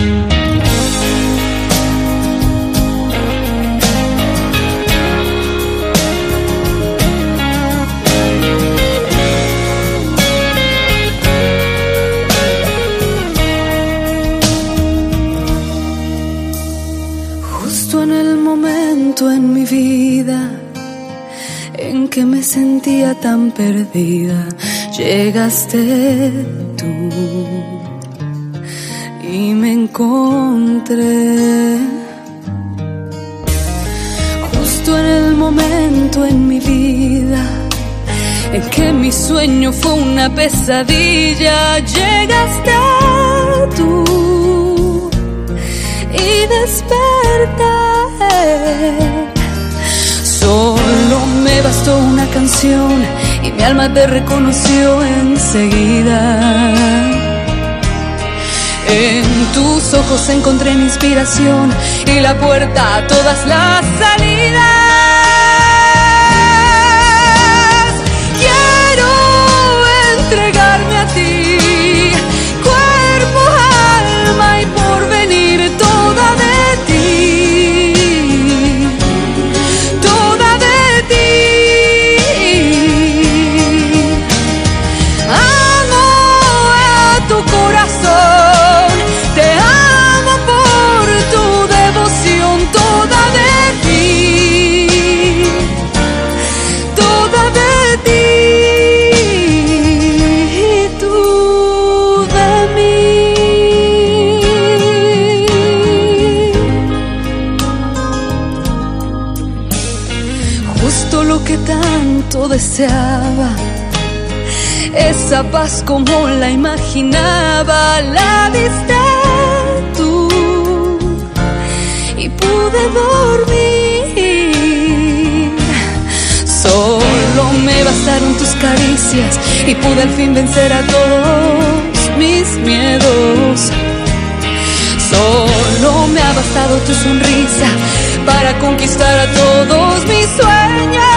En el momento en mi vida en que me sentía tan perdida, llegaste tú y me encontré. Justo en el momento en mi vida en que mi sueño fue una pesadilla, llegaste tú y desperté. Solo me bastó una canción y mi alma te reconoció enseguida. En tus ojos encontré mi inspiración y la puerta a todas las salidas. Quiero entregarme a ti, cuerpo, alma y porvenir, toda de ti. Deseaba esa paz como la imaginaba, la diste tú y pude dormir. Solo me bastaron tus caricias y pude al fin vencer a todos mis miedos. Solo me ha bastado tu sonrisa para conquistar a todos mis sueños.